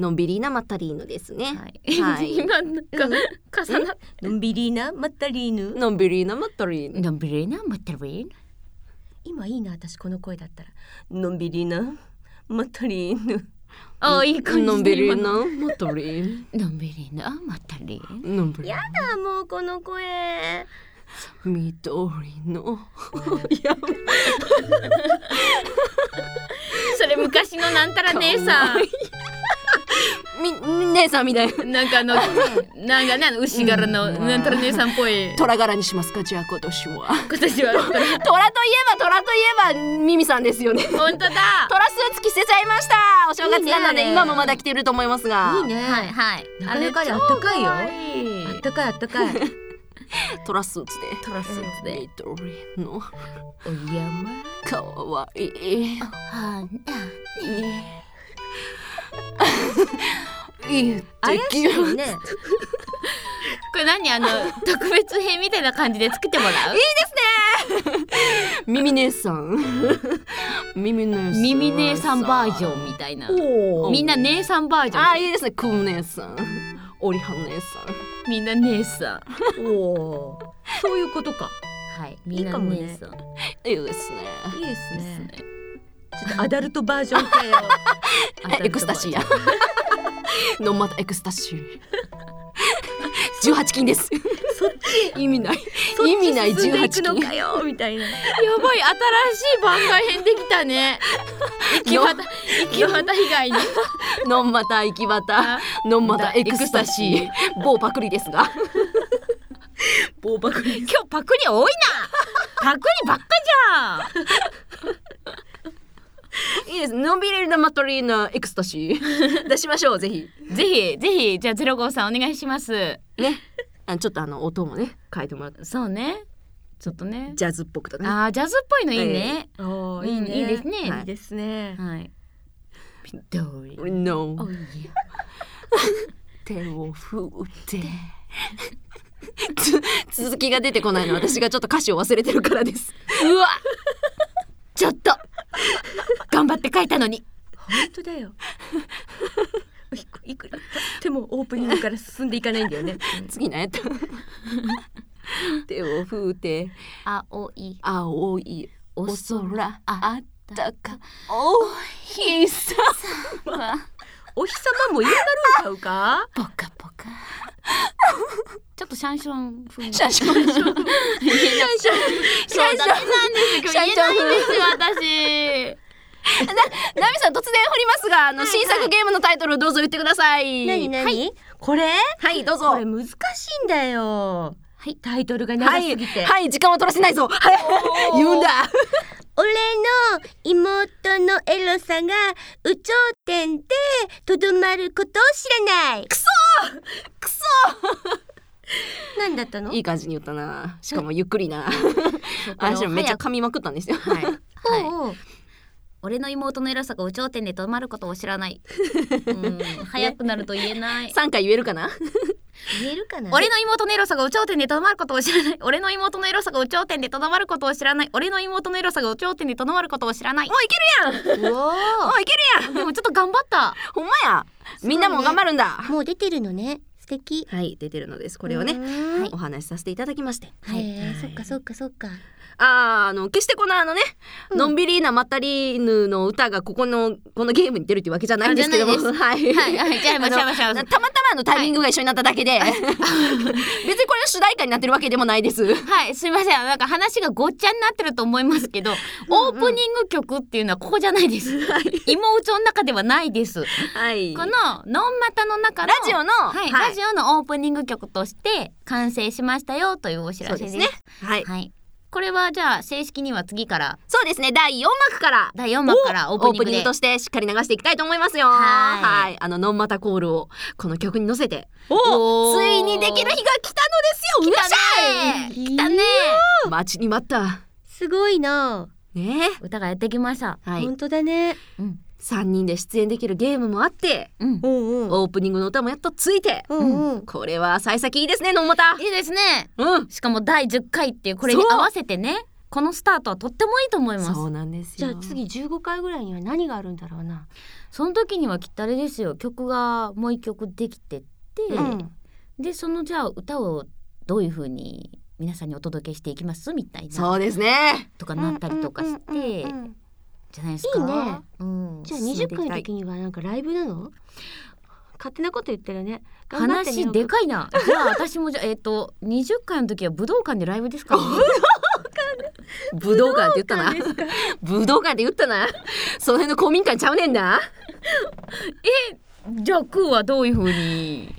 のんびりなまったりーぬですね。 はい、今なんか重なっのんびりなまったりーぬ。 のんびりなまったりーぬ。 のんびりなまったりーぬ。 今いいな、私この声だったら。のんびりなまったりーぬ。 あ、いい感じ。 のんびりなまったりーぬ。のんびりなまったりーぬ。 のんびり。 やだもうこの声。 緑のそれ昔のなんたら姉さん姉さんみたいな。 なんかなんかね、牛柄のなんたら姉さんっぽい。 虎柄にしますか、じゃあ今年は。 今年は虎といえばミミさんですよね。 本当だ。 虎スーツ着せちゃいました。お正月なので今もまだ着てると思いますが。 いいね。 はいはい。 なかなかにあったかいよ。あったかいあったかい。 トラスーツで緑のお山かわいい花いい怪しいよね。 これ何特別編みたいな感じで作ってもらう？ いいですね。ミミ姉さんミミ姉さんバージョンみたいな。みんな姉さんバージョン。 あ、いいですね。クー姉さん、オリハン姉さん、 みんな姉さん。 おー、そういうことか。 はい、みんな姉さん。 いいですね。 いいですね。ちょっとアダルトバージョンかよ。 エクスタシーや。のまたエクスタシー。18金です。 そっち意味ない 18金のかよみたいな。 やばい、新しい番外編できたね。生き旗以外にのんまた生き旗、のんまたエクスタシー、某パクリですが。某パクリ。 今日パクリ多いな。パクリばっかじゃん。 いいです。のんびりなマトリーナエクスタシー出しましょう。ぜひじゃあ05さんお願いしますね。 ちょっと音もね変えてもらって。 そうね、ちょっとねジャズっぽくとね。 あー、ジャズっぽいのいいね。 いいね。 いいですね。 いいですね。 はい。緑のおいや手を振って続きが出てこないの、私がちょっと歌詞を忘れてるからです。 うわ、ちょっと頑張って書いたのに。 本当だよ。いくらでもオープニングから進んでいかないんだよね。 次何やった手を振って青いお空あったかお日さま。 お日様も嫌がるんちゃうか。 ポカポカ。ちょっとシャンション風。 シャンションダメなんですよ。今日言えないんですよ私。 ナミさん突然振りますが、新作ゲームのタイトルをどうぞ言ってください。 何、これはいどうぞ。 これ難しいんだよ。はい、タイトルが長すぎて。 はい、時間は取らせないぞ。言うんだ。 俺の妹のエロさが有頂天でとどまることを知らない。 くそ何だったの？ いい感じに言ったな。しかもゆっくりな。私もめっちゃ噛みまくったんですよ。 はい。 おう俺の妹のエロさが有頂天でとどまることを知らない。早くなると言えない。 3回言えるかな。 言えるかな。 俺の妹のエロさが有頂天でとどまることを知らない。俺の妹のエロさが有頂天でとどまることを知らない。俺の妹のエロさが有頂天でとどまることを知らない。 もういけるやん。もういけるやん。 でもちょっと頑張った。 ほんまや。みんなも頑張るんだ。 もう出てるのね。素敵。 はい、出てるのです。これをね、お話しさせていただきまして。 はい。そっかそっかそっか。 決してこののんびりなまったりぬの歌がこのゲームに出るっていうわけじゃないんですけども、はい、 じゃあましょう。 たまたまタイミングが一緒になっただけで、別にこれは主題歌になってるわけでもないです。 はい、すいません。なんか話がごっちゃになってると思いますけど、オープニング曲っていうのはここじゃないです。妹の中ではないです。 はい。 こののんまたの中のラジオの、 ラジオのオープニング曲として完成しましたよというお知らせです。 そうですね。 はい。これはじゃあ正式には次から、 そうですね、第4幕からオープニングとしてしっかり流していきたいと思いますよ。はい。のんまたコールをこの曲に乗せて、ついにできる日が来たのですよ。 来たね。 待ちに待った。 すごいな。 ね、 歌がやってきました。 本当だね。 3人で出演できるゲームもあって、オープニングの歌もやっとついて、これは幸先いいですね。のんまたいいですね。 しかも第10回っていうこれに合わせてね、 このスタートはとってもいいと思います。 そうなんですよ。 じゃあ次15回ぐらいには何があるんだろうな。 その時にはきっとあれですよ、曲がもう一曲できてって、でそのじゃあ歌をどういう風に皆さんにお届けしていきますみたいな、 そうですねとかなったりとかして、じゃないですか。 いいね、 じゃあ 20回の時にはなんかライブなの？勝手なこと言ってるね。 話でかいな。じゃあ私もじゃあ20回の時は武道館でライブですか、ね、 武道館って言ったな。武道館って言ったな。その辺の公民館ちゃうねんな。 じゃあクーはどういう風に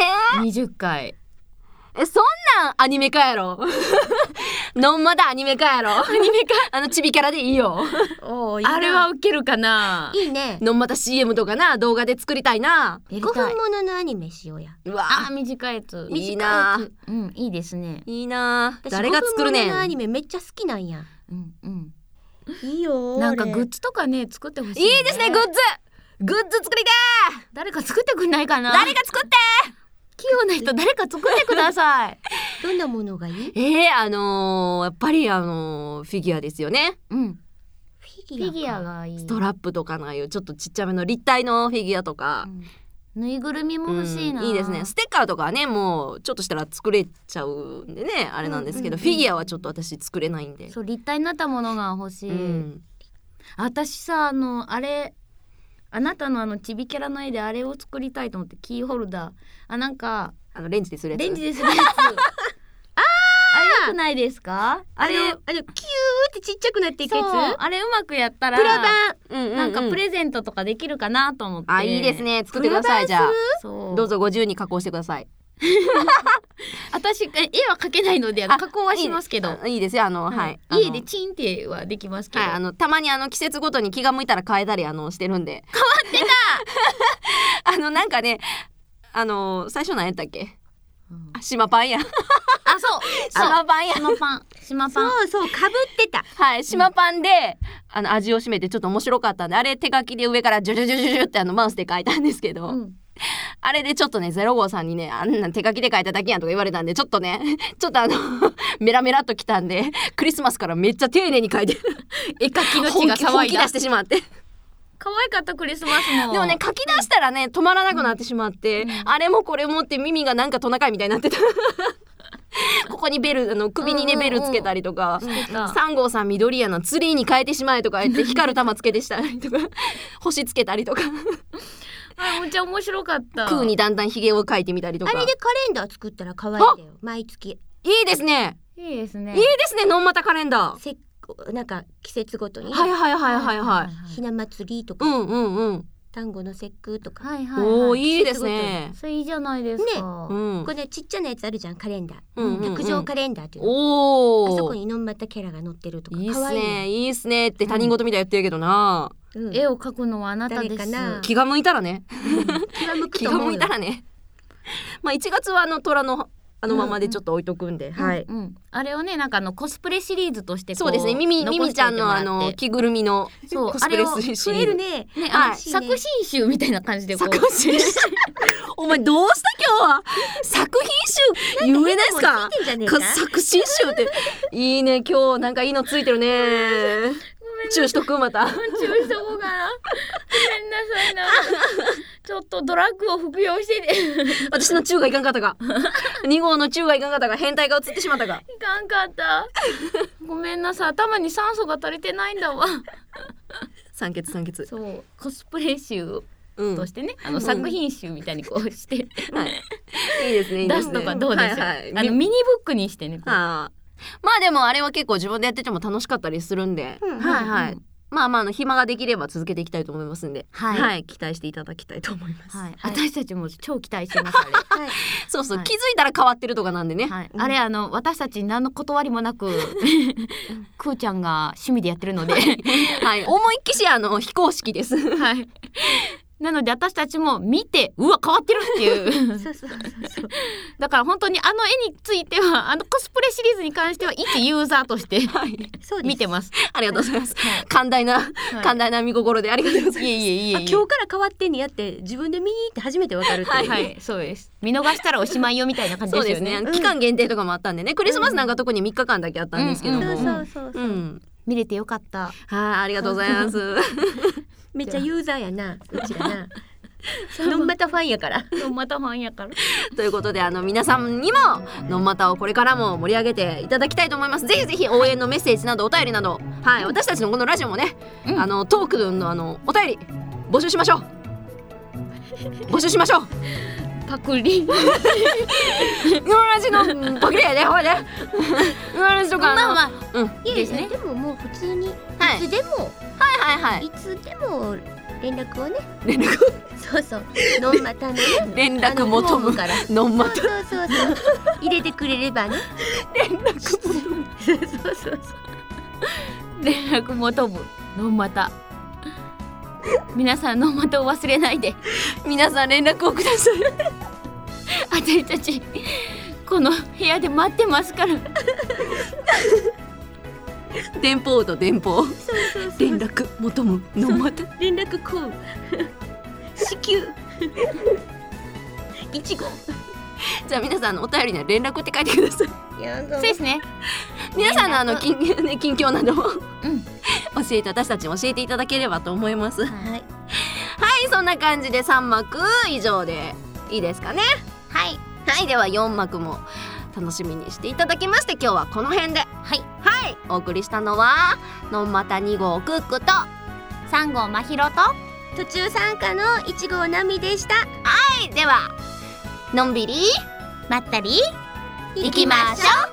20回そんなんアニメ化やろ。のんまだアニメ化やろ。アニメ化チビキャラでいいよ。 あれはウケるかな。 いいね。 のんまた CM とかな、動画で作りたいな。 5分もののアニメしようや。 うわ短いやついいな。 いいですね。 いいな。誰が作るねん。 5分もののアニメめっちゃ好きなんや。いいよ。 なんかグッズとかね作ってほしい、ね。 いいですね、グッズ作りたい。 誰か作ってくんないかな。 誰か作って。 器用な人誰か作ってください。 どんなものがいい？ やっぱりフィギュアですよね。 フィギュアがいい。 ストラップとかのああいうちょっとちっちゃめの立体のフィギュアとか、 ぬいぐるみも欲しいな。 いいですね。ステッカーとかはねもうちょっとしたら作れちゃうんでねあれなんですけど、フィギュアはちょっと私作れないんで。 そう立体になったものが欲しい。私さあれあなたのちびキャラの絵であれを作りたいと思って、キーホルダーなんかレンジでするやつ。 レンジでするやつあれ良くないですか？ キューってちっちゃくなっていくやつ。 あれうまくやったらプラバン、 なんかプレゼントとかできるかなと思って。 いいですね。作ってください。じゃあそうどうぞご自由に加工してください。 私絵は描けないので加工はしますけどいいですよ。はい家でチンってはできますけど、 たまに季節ごとに気が向いたら変えたりしてるんで。 変わってたなんかね最初何やったっけ、島パンや。島パンや。 島パンそうかぶってた。 はい、島パンで味を占めてちょっと面白かったんで、あれ手書きで上からジュジュジュジュジュってマウスで書いたんですけど、あれでちょっとね0号さんにねあんな手書きで書いただけやんとか言われたんで、ちょっとメラメラっときたんで、クリスマスからめっちゃ丁寧に書いて絵描きの血が騒いだ。 本気出してしまって可愛かったクリスマスも。 でもね書き出したらね止まらなくなってしまって、あれもこれもって耳がなんかトナカイみたいになってたここにベル首にねベルつけたりとか、3号さん緑やなツリーに変えてしまえとか言って光る玉つけてしたりとか星つけたりとかめっちゃ面白かった。 空にだんだんひげを描いてみたりとか。 あれでカレンダー作ったら可愛いんだよ。毎月。 いいですね。 いいですね。 のんまたカレンダー。 なんか季節ごとに。 はいひな祭りとか。端午の節句とか。 いいですね。 それいいじゃないですか。 これちっちゃなやつあるじゃん、カレンダー。卓上カレンダーっていうの。あそこにのんまたキャラが載ってるとか。 いいっすね。いいっすねって他人事みたいやってるけどな。 絵を描くのはあなたです。 気が向いたらね。 気が向いたらね。1月は虎のままでちょっと置いとくんで、 あれをねなんかコスプレシリーズとしてそうですね。ミミちゃんの着ぐるみのコスプレシリーズ。 増えるね。 作品集みたいな感じで作品集。お前どうした今日は。作品集言えないですか。作品集っていいね。今日なんかいいのついてるね。チューしとくまた。 チューしとこうかな。ごめんなさいな。ちょっとドラッグを服用してて。 私のチューがいかんかったか。2号のチューがいかんかったか。変態が映ってしまったか。 いかんかった。ごめんなさい。頭に酸素が足りてないんだわ。 酸欠。 そうコスプレ集としてね、作品集みたいにこうして、いいですね。 出すとかどうでしょう。ミニブックにしてね。 でもあれは結構自分でやってても楽しかったりするんで、暇ができれば続けていきたいと思いますんで、期待していただきたいと思います。 私たちも超期待してます。あれそう気づいたら変わってるとかなんでね。 あれ私たち何の断りもなくくーちゃんが趣味でやってるので、 思いっきし非公式です。 なので私たちも見てうわ変わってるっていうそうそうそうそう。 だから本当にあの絵についてはコスプレシリーズに関しては一ユーザーとしてそうです見てます。 ありがとうございます。寛大な見心でありがとうございます。 いえ今日から変わってんねやって自分で見に行って初めてわかるっていう、 はいそうです。見逃したらおしまいよみたいな感じそうですよね。 ですね、期間限定とかもあったんでね、クリスマスなんか特に3日間だけあったんですけども、 そうそうそうそう、 見れてよかった。 ありがとうございますめっちゃユーザーやなうちらなノンマタファンやからノンマタファンやからということで皆さんにもノンマタをこれからも盛り上げていただきたいと思います。ぜひぜひ応援のメッセージなどお便りなど、私たちのこのラジオもね、トークのお便り募集しましょうパクリノラジのパクリやでほいでノラジとかいやですね。 でももう普通にいつでも、いつでも連絡をねそうそうノンマタのね連絡求むからノンマタそう入れてくれればね連絡求むそう連絡求むノンマタ皆さんノンマタを忘れないで皆さん連絡をください私たちこの部屋で待ってますから電報と電報連絡求むノンマタ連絡こう至急1号じゃあ皆さんお便りには連絡って書いてください。 そうですね。 皆さんの近況なども教えて私たちに教えていただければと思います。はい、そんな感じで3幕以上でいいですかね。はいでは4幕も楽しみにしていただきまして、今日はこの辺でお送りしたのはのんまた2号クックと 3号まひろと途中参加の1号なみでした。 ではのんびりまったり行きましょう。